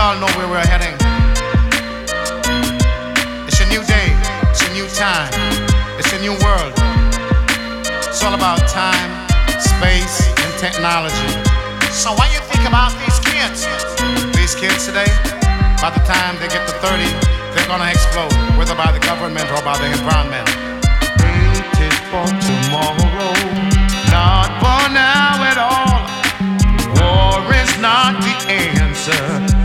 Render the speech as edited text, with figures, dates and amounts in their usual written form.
all know where we're heading. It's a new day, it's a new time, it's a new world. It's all about time, space, and technology. So when you think about these kids today, by the time they get to 30, they're gonna explode, whether by the government or by the environment. Waited for tomorrow, not for now at all. War is not the answer.